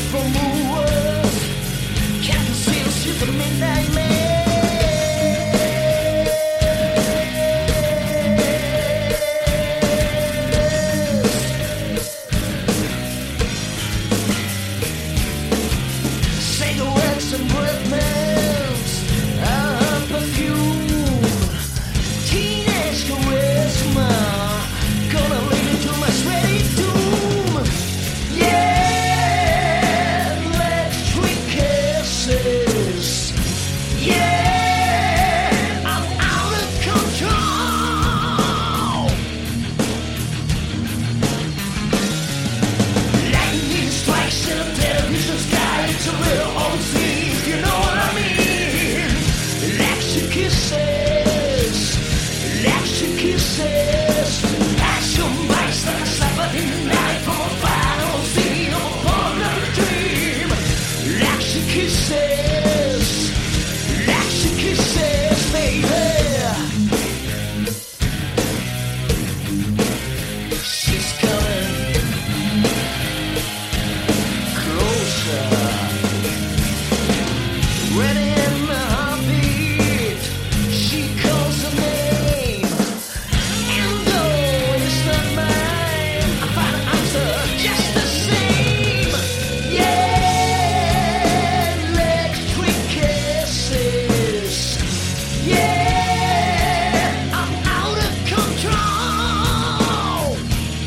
from the world. Can't conceal, she's a midnight man. Cigarettes and breath mints, perfume, teenage charisma, gonna lead me to my sweaty doom. Yeah, electric kisses. Yeah, I'm out of control. Lightning strikes in a television sky. It's a little overseas, you know what I mean. Electric kisses, electric kisses. Passion bites like a Saturday night from a final scene of a pornographic dream. Electric kisses, electric kisses, baby. She's coming closer. Ready in my heartbeat, she calls her name. And though it's not mine, I find an answer just the same. Yeah, electric kisses. Yeah, I'm out of control.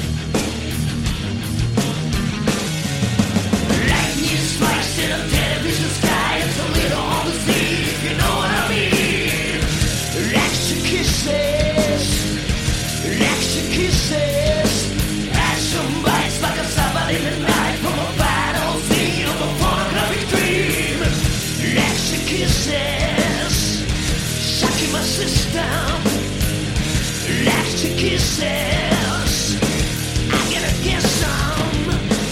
Lightning strikes in a television sky. It's a little on the sea, you know what I mean. Electric kisses, electric kisses. Passion bites like a Saturday night from a final scene of a pornographic dream. Electric kisses, shocking my system. Electric kisses, I gotta get some.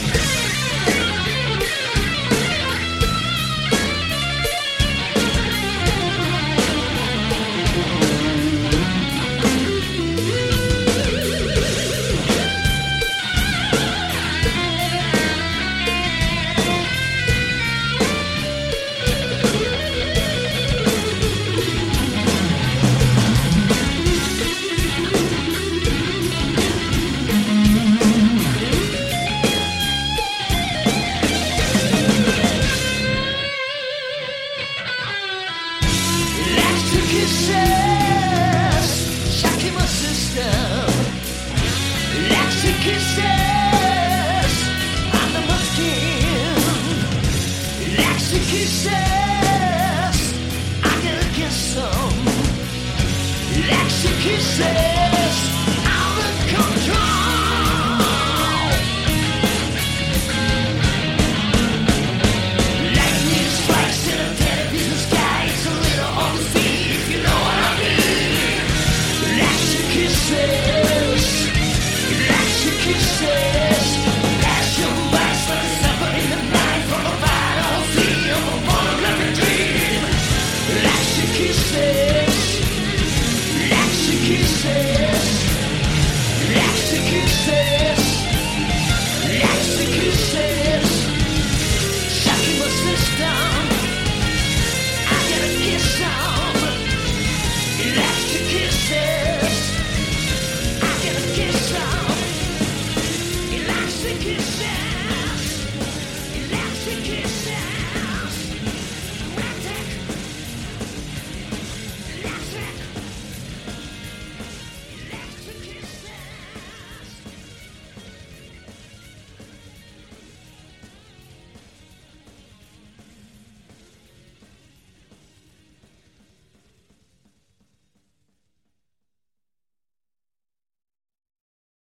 Electric kisses, shocking my system. Electric kisses, under my skin. Electric kisses.